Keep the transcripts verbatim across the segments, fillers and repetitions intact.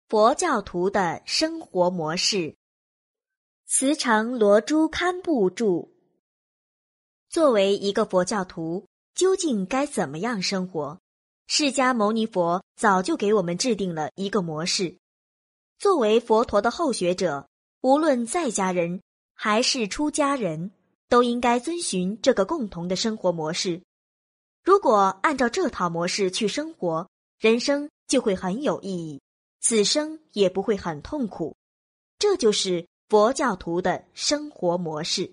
佛教徒的生活模式。慈常罗珠堪布著。作为一个佛教徒，究竟该怎么样生活？释迦牟尼佛早就给我们制定了一个模式。作为佛陀的后学者，无论在家人还是出家人，都应该遵循这个共同的生活模式。如果按照这套模式去生活，人生就会很有意义，此生也不会很痛苦。这就是佛教徒的生活模式。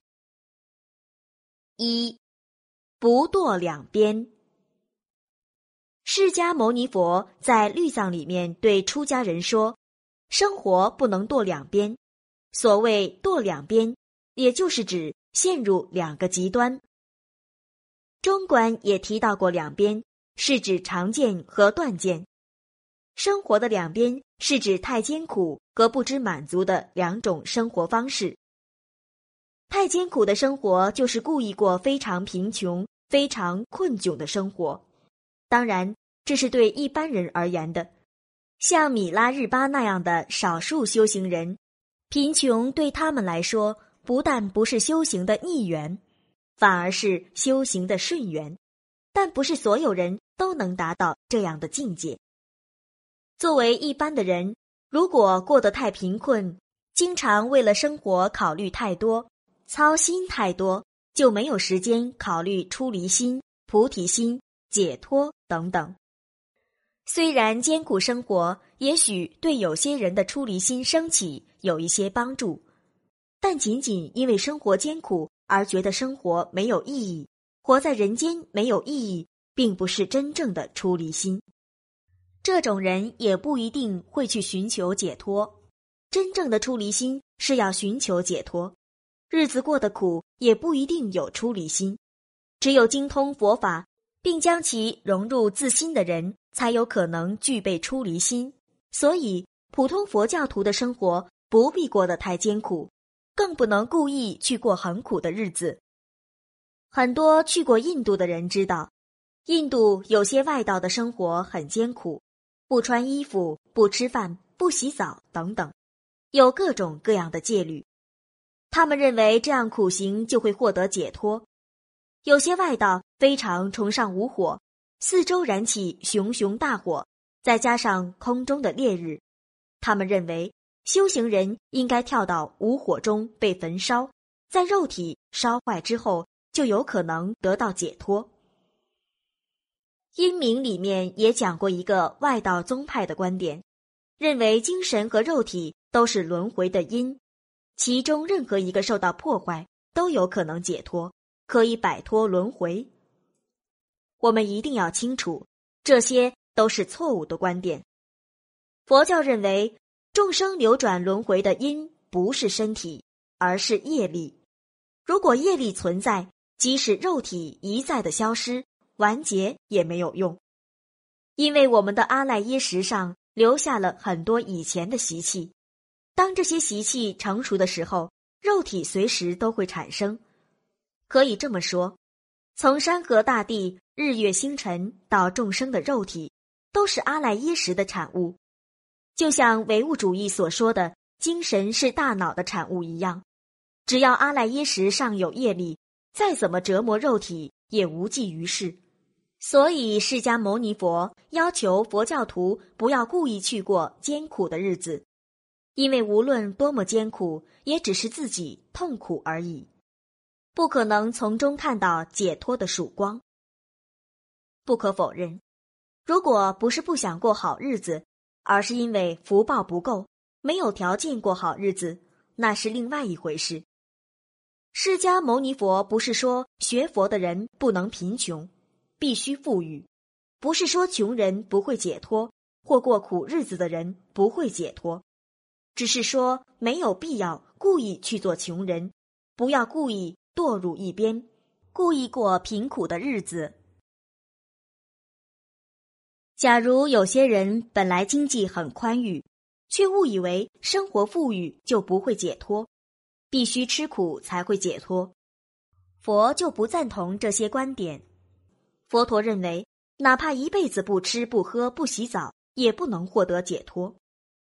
一、不堕两边。释迦牟尼佛在律藏里面对出家人说，生活不能堕两边。所谓堕两边，也就是指陷入两个极端。中观也提到过两边，是指常见和断见。生活的两边是指太艰苦和不知满足的两种生活方式。太艰苦的生活就是故意过非常贫穷、非常困窘的生活。当然，这是对一般人而言的。像米拉日巴那样的少数修行人，贫穷对他们来说不但不是修行的逆缘，反而是修行的顺缘。但不是所有人都能达到这样的境界。作为一般的人，如果过得太贫困，经常为了生活考虑太多，操心太多，就没有时间考虑出离心、菩提心、解脱等等。虽然艰苦生活也许对有些人的出离心升起有一些帮助，但仅仅因为生活艰苦而觉得生活没有意义，活在人间没有意义，并不是真正的出离心。这种人也不一定会去寻求解脱。真正的出离心是要寻求解脱，日子过得苦也不一定有出离心。只有精通佛法，并将其融入自心的人，才有可能具备出离心。所以，普通佛教徒的生活不必过得太艰苦，更不能故意去过很苦的日子。很多去过印度的人知道，印度有些外道的生活很艰苦，不穿衣服、不吃饭、不洗澡等等，有各种各样的戒律。他们认为这样苦行就会获得解脱。有些外道非常崇尚无火，四周燃起熊熊大火，再加上空中的烈日，他们认为修行人应该跳到无火中被焚烧，在肉体烧坏之后就有可能得到解脱。因明里面也讲过一个外道宗派的观点，认为精神和肉体都是轮回的因，其中任何一个受到破坏都有可能解脱，可以摆脱轮回。我们一定要清楚，这些都是错误的观点。佛教认为众生流转轮回的因不是身体，而是业力。如果业力存在，即使肉体一再的消失完结也没有用，因为我们的阿赖耶识上留下了很多以前的习气。当这些习气成熟的时候，肉体随时都会产生。可以这么说，从山河大地、日月星辰到众生的肉体，都是阿赖耶识的产物。就像唯物主义所说的精神是大脑的产物一样，只要阿赖耶识上有业力，再怎么折磨肉体也无济于事。所以释迦牟尼佛要求佛教徒不要故意去过艰苦的日子，因为无论多么艰苦，也只是自己痛苦而已，不可能从中看到解脱的曙光。不可否认，如果不是不想过好日子，而是因为福报不够，没有条件过好日子，那是另外一回事。释迦牟尼佛不是说学佛的人不能贫穷，必须富裕，不是说穷人不会解脱，或过苦日子的人不会解脱，只是说没有必要故意去做穷人，不要故意堕入一边，故意过贫苦的日子。假如有些人本来经济很宽裕，却误以为生活富裕就不会解脱，必须吃苦才会解脱，佛就不赞同这些观点。佛陀认为，哪怕一辈子不吃不喝不洗澡，也不能获得解脱。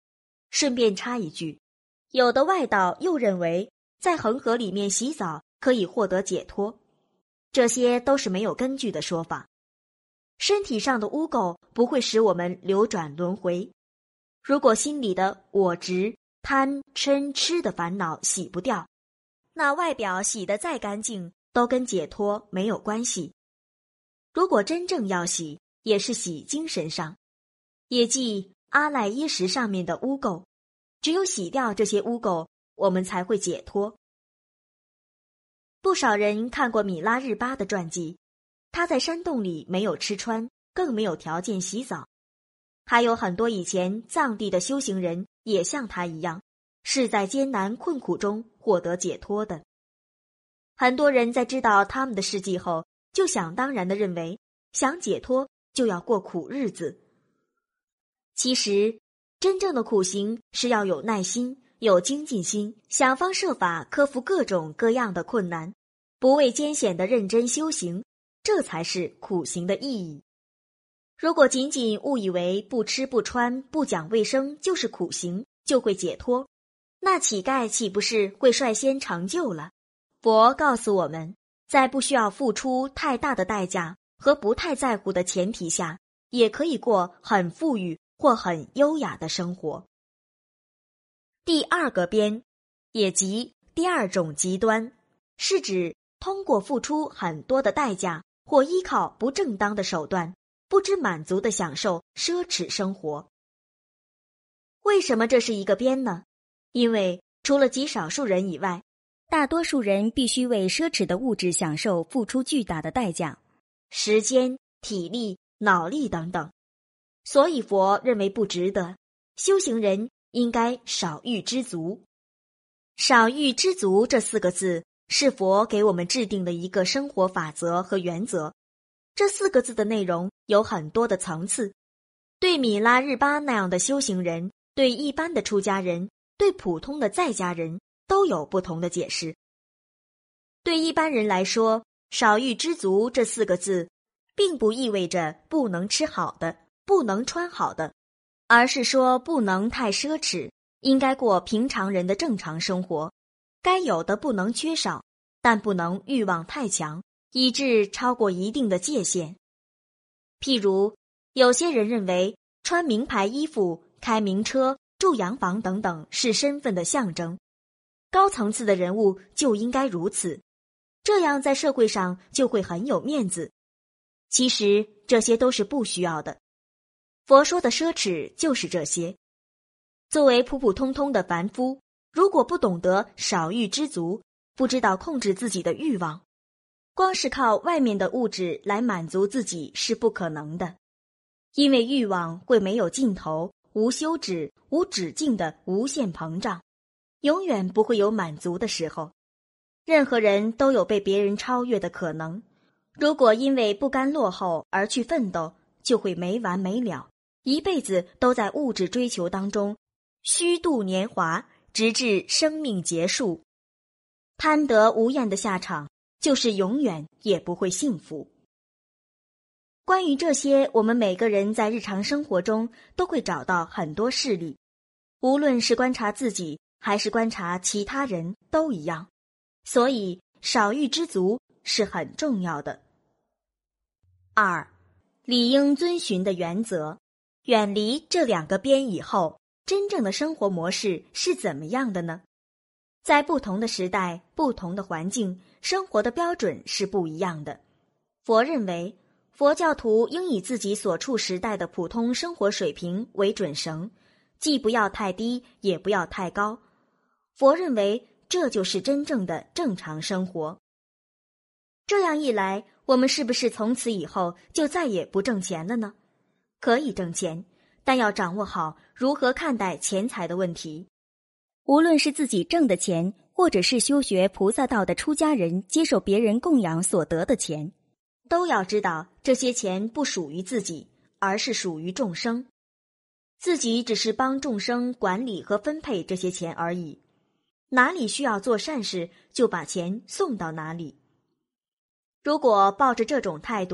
顺便插一句，有的外道又认为在恒河里面洗澡可以获得解脱，这些都是没有根据的说法。身体上的污垢不会使我们流转轮回，如果心里的我执、贪、嗔、痴的烦恼洗不掉，那外表洗得再干净都跟解脱没有关系。如果真正要洗，也是洗精神上，也即阿赖耶识上面的污垢，只有洗掉这些污垢，我们才会解脱。不少人看过米拉日巴的传记，他在山洞里没有吃穿，更没有条件洗澡。还有很多以前藏地的修行人也像他一样，是在艰难困苦中获得解脱的。很多人在知道他们的事迹后，就想当然地认为，想解脱就要过苦日子。其实，真正的苦行是要有耐心，有精进心，想方设法克服各种各样的困难，不畏艰险的认真修行，这才是苦行的意义。如果仅仅误以为不吃不穿不讲卫生就是苦行，就会解脱，那乞丐岂不是会率先成就了？佛告诉我们，在不需要付出太大的代价和不太在乎的前提下，也可以过很富裕或很优雅的生活。第二个边，也即第二种极端，是指通过付出很多的代价或依靠不正当的手段，不知满足地享受奢侈生活。为什么这是一个边呢？因为除了极少数人以外， 大多数人必须为奢侈的物质享受付出巨大的代价， 时间、体力、脑力等等。所以佛认为不值得，修行人应该少欲知足。少欲知足这四个字是佛给我们制定的一个生活法则和原则。这四个字的内容有很多的层次，对米拉日巴那样的修行人，对一般的出家人，对普通的在家人都有不同的解释。对一般人来说，少欲知足这四个字并不意味着不能吃好的，不能穿好的，而是说不能太奢侈，应该过平常人的正常生活，该有的不能缺少，但不能欲望太强，以致超过一定的界限。譬如，有些人认为穿名牌衣服、开名车、住洋房等等是身份的象征，高层次的人物就应该如此，这样在社会上就会很有面子。其实这些都是不需要的。佛说的奢侈就是这些。作为普普通通的凡夫，如果不懂得少欲知足，不知道控制自己的欲望，光是靠外面的物质来满足自己是不可能的，因为欲望会没有尽头，无休止、无止境的无限膨胀，永远不会有满足的时候。任何人都有被别人超越的可能，如果因为不甘落后而去奋斗，就会没完没了，一辈子都在物质追求当中虚度年华，直至生命结束。贪得无厌的下场就是永远也不会幸福。关于这些，我们每个人在日常生活中都会找到很多事例，无论是观察自己还是观察其他人都一样。所以少欲知足是很重要的。二，理应遵循的原则。远离这两个边以后，真正的生活模式是怎么样的呢？在不同的时代、不同的环境，生活的标准是不一样的。佛认为，佛教徒应以自己所处时代的普通生活水平为准绳，既不要太低，也不要太高。佛认为，这就是真正的正常生活。这样一来，我们是不是从此以后就再也不挣钱了呢？可以挣钱，但要掌握好如何看待钱财的问题。 无论是自己挣的钱，或者是修学菩萨道的出家人接受别人供养所得的钱， 都要知道这些钱不属于自己，而是属于众生。自己只是帮众生管理和分配这些钱而已。哪里需要做善事，就把钱送到哪里。如果抱着这种态度，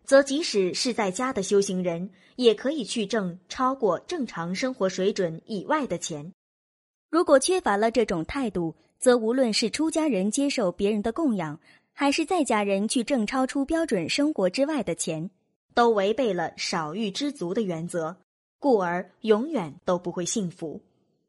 则即使是在家的修行人，也可以去挣超过正常生活水准以外的钱。 如果缺乏了这种态度，则无论是出家人接受别人的供养，还是在家人去挣超出标准生活之外的钱， 都违背了少欲知足的原则，故而永远都不会幸福。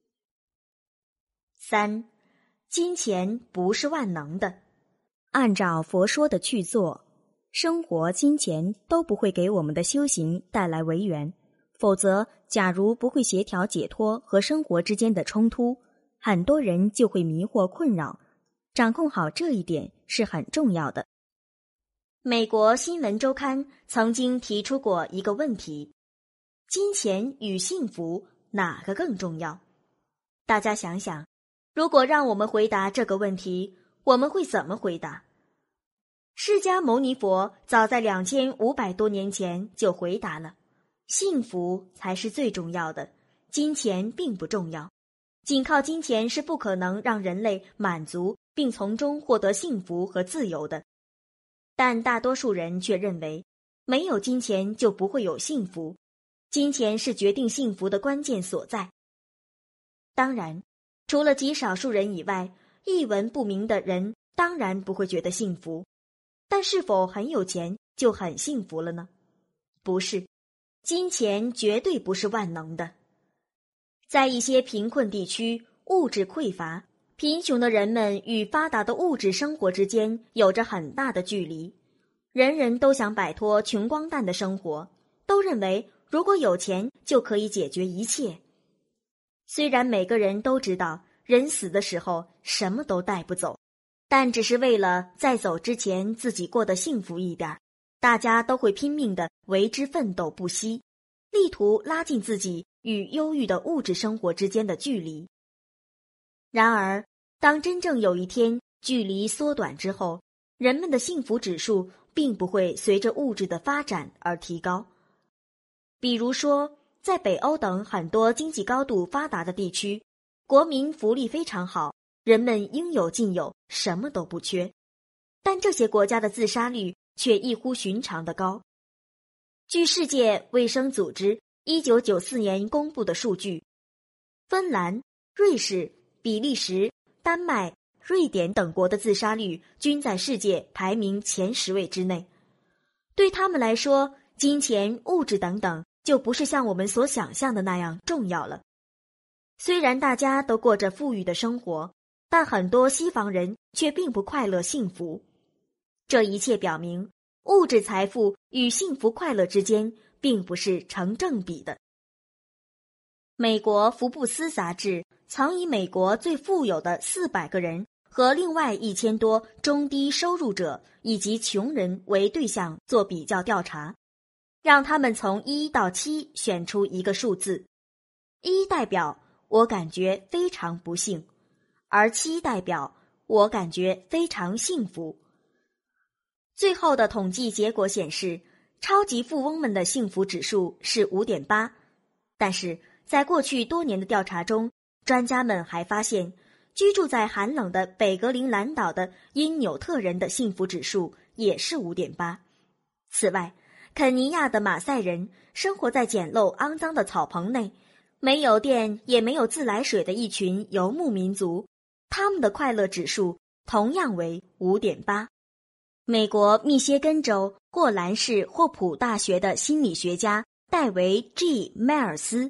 三，金钱不是万能的。 按照佛说的去做，生活、金钱都不会给我们的修行带来违缘。否则，假如不会协调解脱和生活之间的冲突，很多人就会迷惑困扰。掌控好这一点是很重要的。 美国新闻周刊曾经提出过一个问题：金钱与幸福哪个更重要？大家想想，如果让我们回答这个问题，我们会怎么回答？释迦牟尼佛早在两千五百多年前就回答了，幸福才是最重要的，金钱并不重要。仅靠金钱是不可能让人类满足并从中获得幸福和自由的。但大多数人却认为，没有金钱就不会有幸福，金钱是决定幸福的关键所在。当然，除了极少数人以外，一文不名的人当然不会觉得幸福。但是否很有钱就很幸福了呢？不是，金钱绝对不是万能的。在一些贫困地区，物质匮乏，贫穷的人们与发达的物质生活之间有着很大的距离。人人都想摆脱穷光蛋的生活，都认为如果有钱就可以解决一切。虽然每个人都知道人死的时候什么都带不走，但只是为了在走之前自己过得幸福一点，大家都会拼命地为之奋斗不息，力图拉近自己与忧郁的物质生活之间的距离。然而，当真正有一天距离缩短之后，人们的幸福指数并不会随着物质的发展而提高。比如说，在北欧等很多经济高度发达的地区，国民福利非常好，人们应有尽有，什么都不缺。但这些国家的自杀率却异乎寻常的高。据世界卫生组织一九九四年公布的数据，芬兰、瑞士、比利时、丹麦、瑞典等国的自杀率均在世界排名前十位之内。对他们来说，金钱、物质等等就不是像我们所想象的那样重要了。虽然大家都过着富裕的生活，但很多西方人却并不快乐幸福。这一切表明，物质财富与幸福快乐之间并不是成正比的。美国福布斯杂志曾以美国最富有的四百个人和另外一千多中低收入者以及穷人为对象做比较调查，让他们从一到七选出一个数字。一代表我感觉非常不幸，而七代表我感觉非常幸福。最后的统计结果显示，超级富翁们的幸福指数是 五点八， 但是在过去多年的调查中，专家们还发现，居住在寒冷的北格陵兰岛的因纽特人的幸福指数也是 五点八。 此外，肯尼亚的马赛人生活在简陋肮脏的草棚内，没有电也没有自来水的一群游牧民族，他们的快乐指数同样为 五点八。美国密歇根州霍兰市霍普大学的心理学家戴维 G 迈尔斯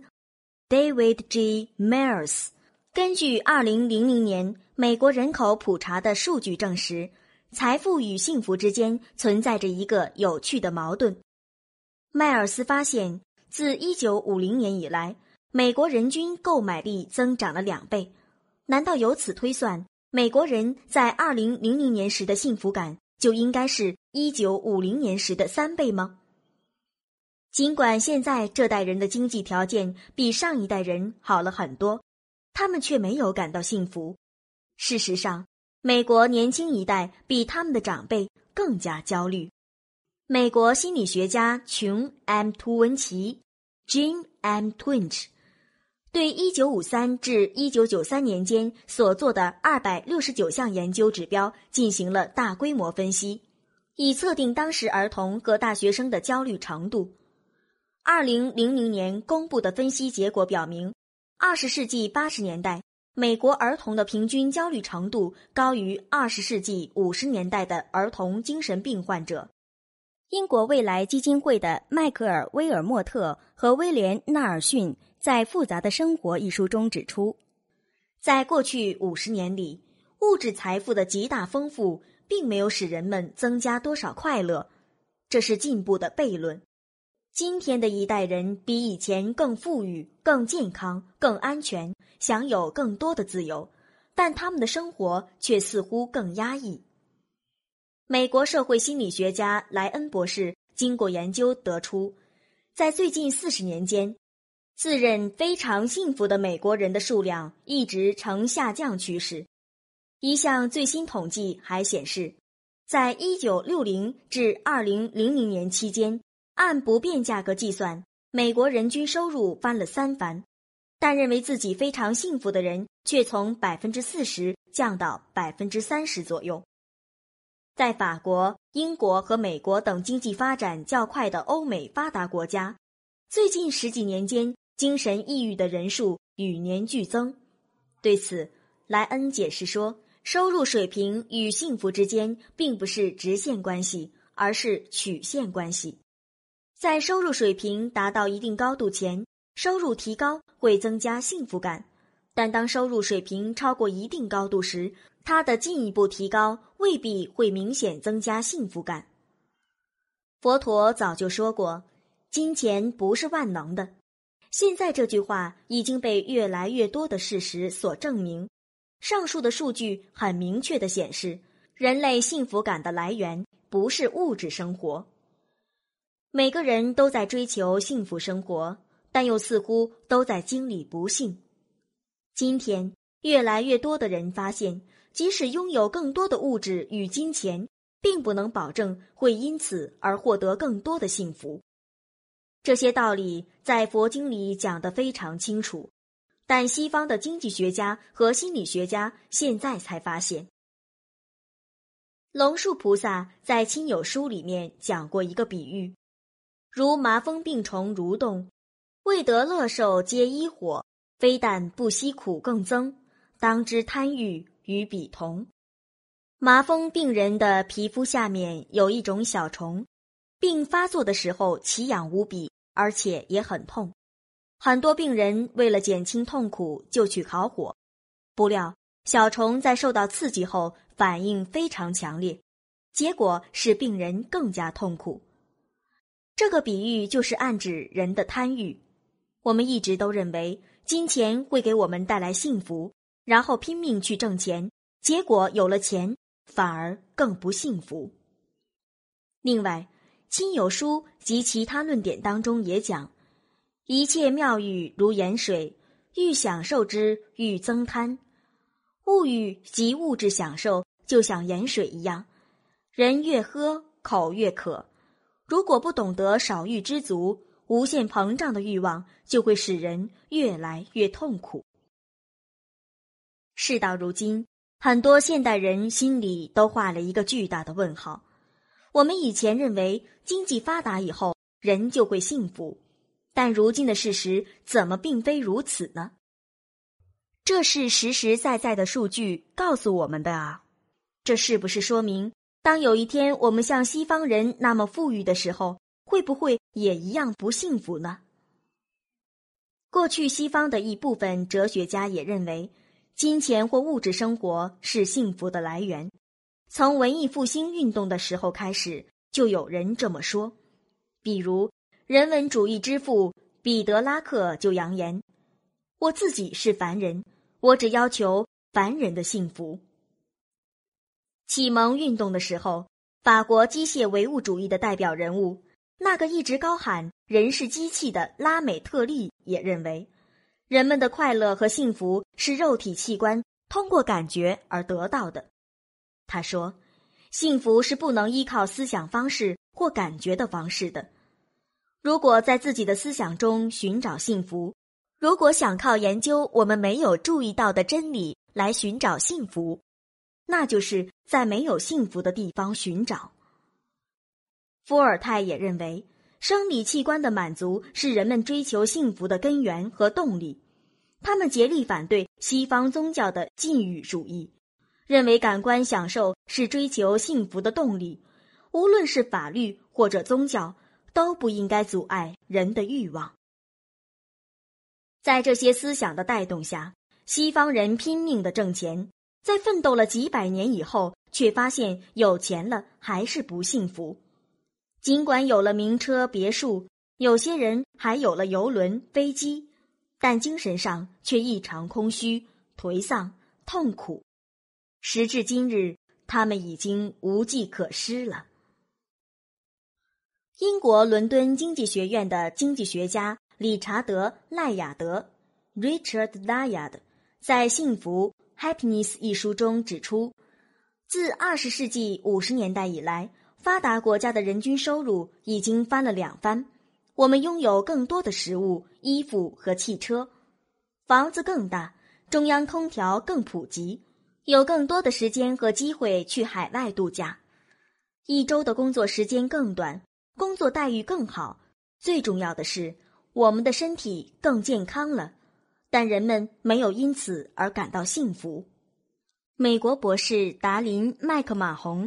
David G. Myers 根据二零零零年美国人口普查的数据证实，财富与幸福之间存在着一个有趣的矛盾。迈尔斯发现，自一九五零年以来，美国人均购买力增长了两倍。难道由此推算，美国人在二零零零年时的幸福感就应该是一九五零年时的三倍吗？尽管现在这代人的经济条件比上一代人好了很多，他们却没有感到幸福。事实上，美国年轻一代比他们的长辈更加焦虑。美国心理学家琼 M. 图文奇 Jim M. Twitch 对一九五三至一九九三年间所做的二百六十九项研究指标进行了大规模分析， 以测定当时儿童和大学生的焦虑程度。二零零零年公布的分析结果表明，二十世纪八十年代，美国儿童的平均焦虑程度高于二十世纪五十年代的儿童精神病患者。 英国未来基金会的迈克尔·威尔莫特和威廉·纳尔逊在《复杂的生活》一书中指出， 在过去五十年里，物质财富的极大丰富并没有使人们增加多少快乐，这是进步的悖论。今天的一代人比以前更富裕、更健康、更安全，享有更多的自由，但他们的生活却似乎更压抑。美国社会心理学家莱恩博士经过研究得出，在最近四十年间，自认非常幸福的美国人的数量一直呈下降趋势。一项最新统计还显示，在一九六零至二零零零年期间，按不变价格计算，美国人均收入翻了三番，但认为自己非常幸福的人却从百分之四十降到百分之三十左右。在法国、英国和美国等经济发展较快的欧美发达国家，最近十几年间，精神抑郁的人数与年俱增。对此，莱恩解释说，收入水平与幸福之间并不是直线关系，而是曲线关系。在收入水平达到一定高度前，收入提高会增加幸福感，但当收入水平超过一定高度时，它的进一步提高未必会明显增加幸福感。佛陀早就说过，金钱不是万能的。现在这句话已经被越来越多的事实所证明。上述的数据很明确地显示，人类幸福感的来源不是物质生活。每个人都在追求幸福生活，但又似乎都在经历不幸。今天，越来越多的人发现，即使拥有更多的物质与金钱，并不能保证会因此而获得更多的幸福。这些道理在佛经里讲得非常清楚，但西方的经济学家和心理学家现在才发现。龙树菩萨在《亲友书》里面讲过一个比喻，如麻风病虫蠕动，未得乐受皆依火，非但不惜苦更增，当知贪欲与彼同。麻风病人的皮肤下面有一种小虫，病发作的时候奇痒无比，而且也很痛。很多病人为了减轻痛苦就去烤火，不料小虫在受到刺激后反应非常强烈，结果使病人更加痛苦。这个比喻就是暗指人的贪欲。我们一直都认为金钱会给我们带来幸福，然后拼命去挣钱，结果有了钱反而更不幸福。另外，亲友书及其他论点当中也讲，一切妙欲如盐水，欲享受之欲增贪。物欲及物质享受就像盐水一样，人越喝口越渴。如果不懂得少欲知足，无限膨胀的欲望就会使人越来越痛苦。事到如今，很多现代人心里都画了一个巨大的问号。我们以前认为经济发达以后人就会幸福，但如今的事实怎么并非如此呢？这是实实在在的数据告诉我们的啊。这是不是说明，当有一天我们像西方人那么富裕的时候，会不会也一样不幸福呢？过去西方的一部分哲学家也认为，金钱或物质生活是幸福的来源。从文艺复兴运动的时候开始，就有人这么说。比如，人文主义之父彼得拉克就扬言，我自己是凡人，我只要求凡人的幸福。启蒙运动的时候，法国机械唯物主义的代表人物，那个一直高喊人是机器的拉美特利也认为，人们的快乐和幸福是肉体器官通过感觉而得到的。他说，幸福是不能依靠思想方式或感觉的方式的。如果在自己的思想中寻找幸福，如果想靠研究我们没有注意到的真理来寻找幸福，那就是在没有幸福的地方寻找。 伏尔泰也认为，生理器官的满足是人们追求幸福的根源和动力。他们竭力反对西方宗教的禁欲主义，认为感官享受是追求幸福的动力，无论是法律或者宗教，都不应该阻碍人的欲望。在这些思想的带动下，西方人拼命地挣钱，在奋斗了几百年以后，却发现有钱了还是不幸福。尽管有了名车别墅，有些人还有了邮轮飞机，但精神上却异常空虚、颓丧、痛苦。时至今日，他们已经无计可施了。英国伦敦经济学院的经济学家理查德·赖亚德 （Richard Layard） 在《幸福 Happiness》一书中指出，自二十世纪五十年代以来，发达国家的人均收入已经翻了两番。我们拥有更多的食物、衣服和汽车，房子更大，中央空调更普及，有更多的时间和机会去海外度假。一周的工作时间更短，工作待遇更好，最重要的是，我们的身体更健康了，但人们没有因此而感到幸福。美国博士达林·麦克马洪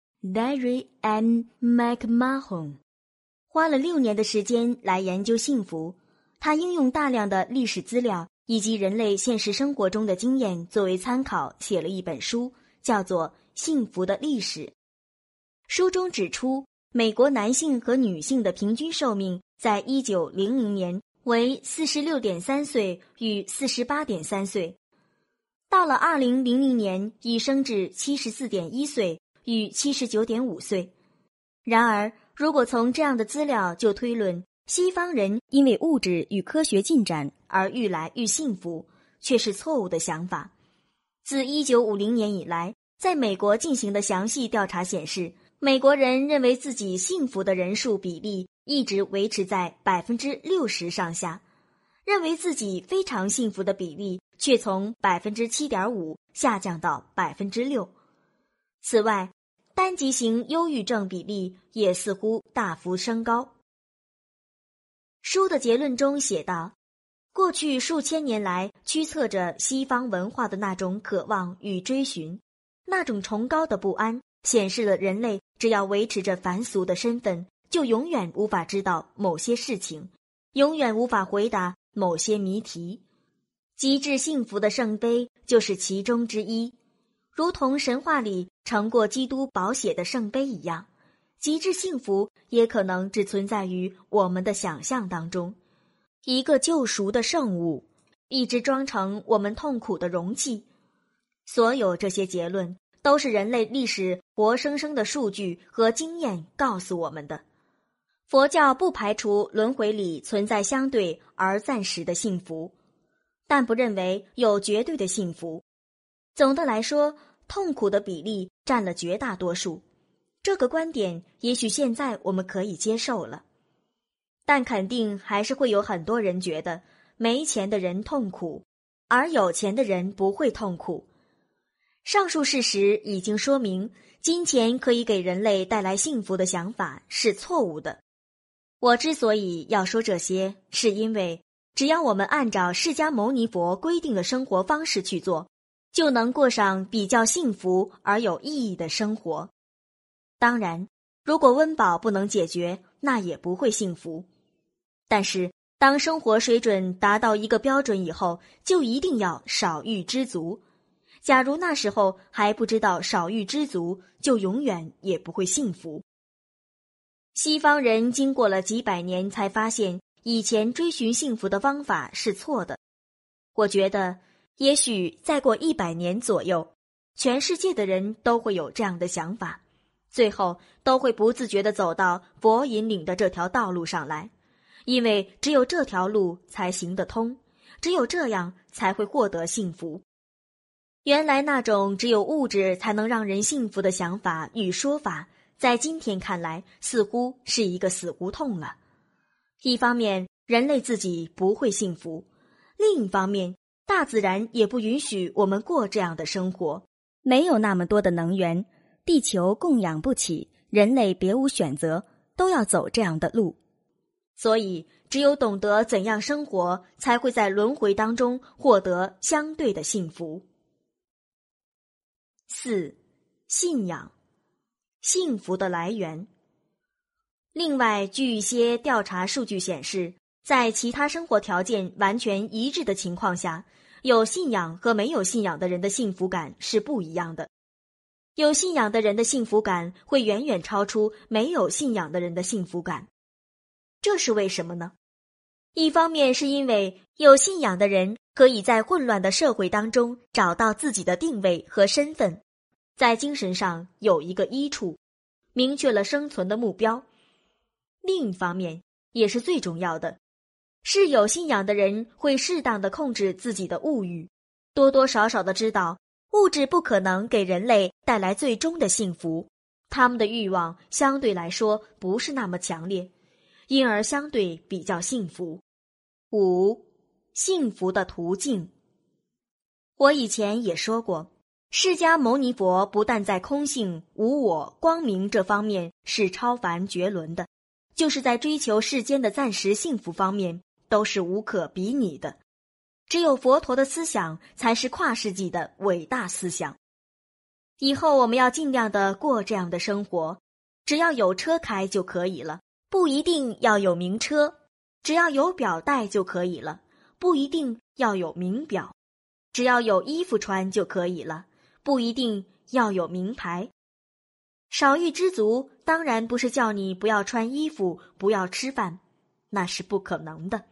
（Darry M. McMahon） 花了六年的时间来研究幸福。他应用大量的历史资料以及人类现实生活中的经验作为参考，写了一本书，叫做《幸福的历史》。书中指出，美国男性和女性的平均寿命在一九零零年为 四十六点三 岁与 四十八点三 岁，到了二零零零年已升至 七十四点一 岁与 七十九点五 岁。然而，如果从这样的资料就推论，西方人因为物质与科学进展而愈来愈幸福，却是错误的想法。自一九五零年以来，在美国进行的详细调查显示，美国人认为自己幸福的人数比例一直维持在 百分之六十 上下，认为自己非常幸福的比例却从 百分之七点五 下降到 百分之六。 此外，单极型忧郁症比例也似乎大幅升高。书的结论中写道，过去数千年来驱策着西方文化的那种渴望与追寻，那种崇高的不安，显示了人类只要维持着凡俗的身份，就永远无法知道某些事情，永远无法回答某些谜题。极致幸福的圣杯就是其中之一，如同神话里盛过基督宝血的圣杯一样，极致幸福也可能只存在于我们的想象当中，一个救赎的圣物，一只装盛我们痛苦的容器。所有这些结论都是人类历史活生生的数据和经验告诉我们的。佛教不排除轮回里存在相对而暂时的幸福，但不认为有绝对的幸福。总的来说，痛苦的比例占了绝大多数。这个观点也许现在我们可以接受了，但肯定还是会有很多人觉得没钱的人痛苦，而有钱的人不会痛苦。上述事实已经说明，金钱可以给人类带来幸福的想法是错误的。我之所以要说这些，是因为只要我们按照释迦牟尼佛规定的生活方式去做，就能过上比较幸福而有意义的生活。当然，如果温饱不能解决，那也不会幸福。但是，当生活水准达到一个标准以后，就一定要少欲知足。假如那时候还不知道少欲知足，就永远也不会幸福。西方人经过了几百年才发现，以前追寻幸福的方法是错的。我觉得，也许再过一百年左右，全世界的人都会有这样的想法，最后都会不自觉地走到佛引领的这条道路上来，因为只有这条路才行得通，只有这样才会获得幸福。原来那种只有物质才能让人幸福的想法与说法，在今天看来似乎是一个死胡同了。一方面，人类自己不会幸福；另一方面，大自然也不允许我们过这样的生活。没有那么多的能源，地球供养不起，人类别无选择， 都要走这样的路。 所以，只有懂得怎样生活，才会在轮回当中获得相对的幸福。四、信仰，幸福的来源。另外，据一些调查数据显示，在其他生活条件完全一致的情况下，有信仰和没有信仰的人的幸福感是不一样的。有信仰的人的幸福感会远远超出没有信仰的人的幸福感。这是为什么呢？一方面是因为有信仰的人可以在混乱的社会当中找到自己的定位和身份，在精神上有一个依处，明确了生存的目标。另一方面，也是最重要的，是有信仰的人会适当的控制自己的物欲，多多少少的知道物质不可能给人类带来最终的幸福，他们的欲望相对来说不是那么强烈，因而相对比较幸福。五、幸福的途径。我以前也说过，释迦牟尼佛不但在空性、无我、光明这方面是超凡绝伦的，就是在追求世间的暂时幸福方面都是无可比拟的。只有佛陀的思想才是跨世纪的伟大思想。以后我们要尽量的过这样的生活，只要有车开就可以了，不一定要有名车；只要有表带就可以了，不一定要有名表；只要有衣服穿就可以了，不一定要有名牌。少欲知足当然不是叫你不要穿衣服，不要吃饭，那是不可能的。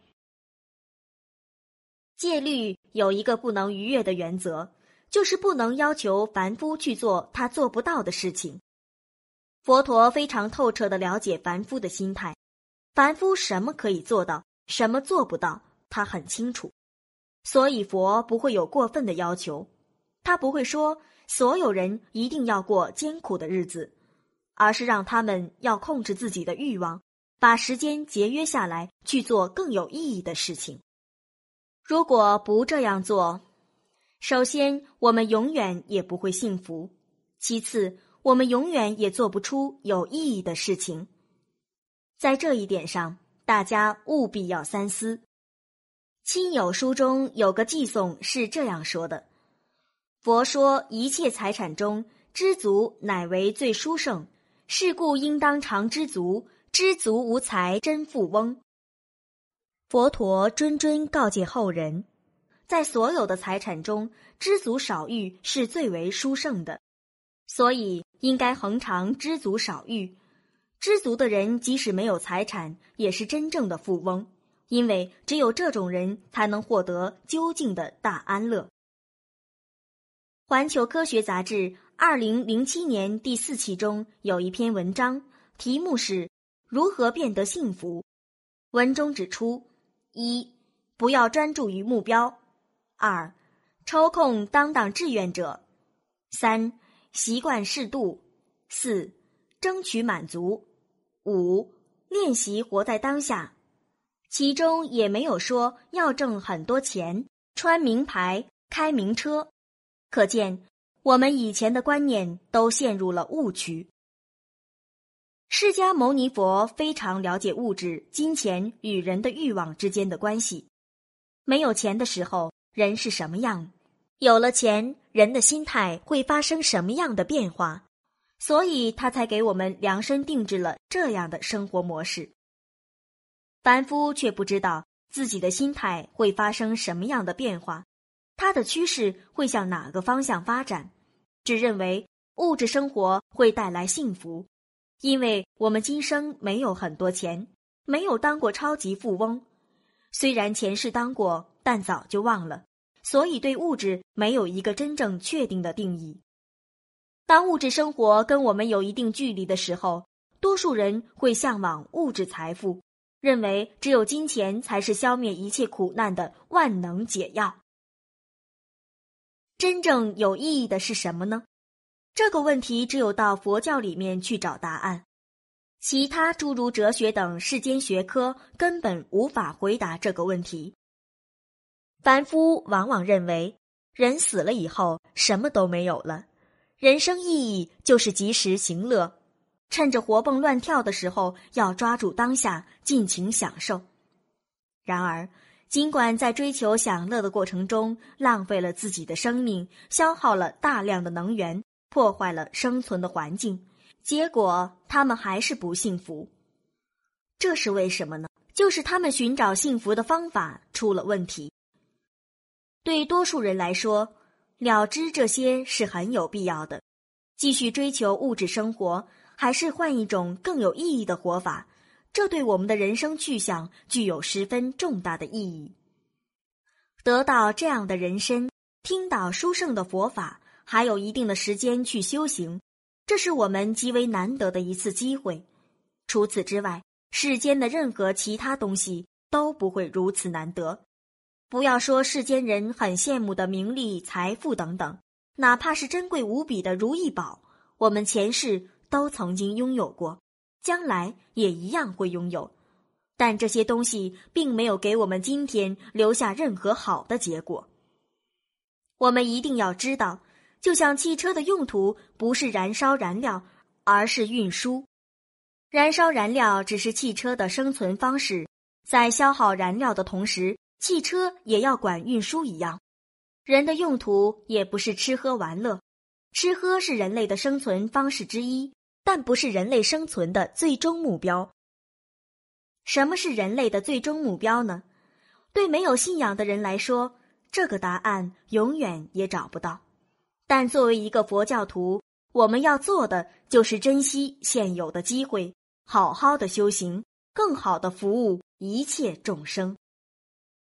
戒律有一个不能逾越的原则，就是不能要求凡夫去做他做不到的事情。佛陀非常透彻地了解凡夫的心态，凡夫什么可以做到，什么做不到，他很清楚。所以佛不会有过分的要求，他不会说所有人一定要过艰苦的日子，而是让他们要控制自己的欲望，把时间节约下来去做更有意义的事情。如果不这样做，首先我们永远也不会幸福，其次我们永远也做不出有意义的事情。在这一点上，大家务必要三思。亲友书中有个偈颂是这样说的：佛说一切财产中，知足乃为最殊胜，是故应当常知足，知足无财真富翁。佛陀谆谆告诫后人，在所有的财产中，知足少欲是最为殊胜的，所以应该恒常知足少欲。知足的人即使没有财产，也是真正的富翁，因为只有这种人才能获得究竟的大安乐。环球科学杂志二零零七年第四期中有一篇文章，题目是如何变得幸福。文中指出：一、不要专注于目标；二、抽空当当志愿者；三、习惯适度；四、争取满足；五、练习活在当下。其中也没有说要挣很多钱、穿名牌、开名车，可见我们以前的观念都陷入了误区。释迦牟尼佛非常了解物质、金钱与人的欲望之间的关系。没有钱的时候，人是什么样？有了钱，人的心态会发生什么样的变化？所以他才给我们量身定制了这样的生活模式。凡夫却不知道自己的心态会发生什么样的变化，他的趋势会向哪个方向发展，只认为物质生活会带来幸福。因为我们今生没有很多钱，没有当过超级富翁，虽然前世当过，但早就忘了，所以对物质没有一个真正确定的定义。当物质生活跟我们有一定距离的时候，多数人会向往物质财富，认为只有金钱才是消灭一切苦难的万能解药。真正有意义的是什么呢？这个问题只有到佛教里面去找答案，其他诸如哲学等世间学科根本无法回答这个问题。凡夫往往认为，人死了以后什么都没有了，人生意义就是及时行乐， 趁着活蹦乱跳的时候，要抓住当下，尽情享受。然而，尽管在追求享乐的过程中浪费了自己的生命，消耗了大量的能源，破坏了生存的环境，结果他们还是不幸福。这是为什么呢？就是他们寻找幸福的方法出了问题。对多数人来说，了知这些是很有必要的，继续追求物质生活，还是换一种更有意义的活法，这对我们的人生去向具有十分重大的意义。得到这样的人身，听到殊胜的佛法，还有一定的时间去修行，这是我们极为难得的一次机会。除此之外，世间的任何其他东西都不会如此难得。不要说世间人很羡慕的名利、财富等等，哪怕是珍贵无比的如意宝，我们前世都曾经拥有过，将来也一样会拥有。但这些东西并没有给我们今天留下任何好的结果。我们一定要知道，就像汽车的用途不是燃烧燃料，而是运输。燃烧燃料只是汽车的生存方式，在消耗燃料的同时，汽车也要管运输一样。人的用途也不是吃喝玩乐，吃喝是人类的生存方式之一，但不是人类生存的最终目标。什么是人类的最终目标呢？对没有信仰的人来说，这个答案永远也找不到。但作为一个佛教徒，我们要做的就是珍惜现有的机会，好好的修行，更好的服务一切众生。